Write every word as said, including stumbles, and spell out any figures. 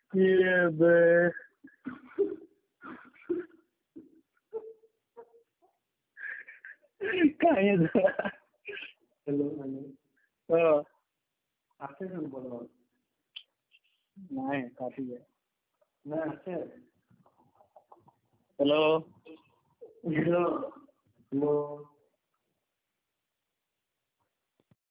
Yeah, man. काय आहे जरा? हॅलो हॅलो हो. अक्षय सर बोलवा. नाही काफी आहे. नाही अक्षय. हॅलो. Hello hello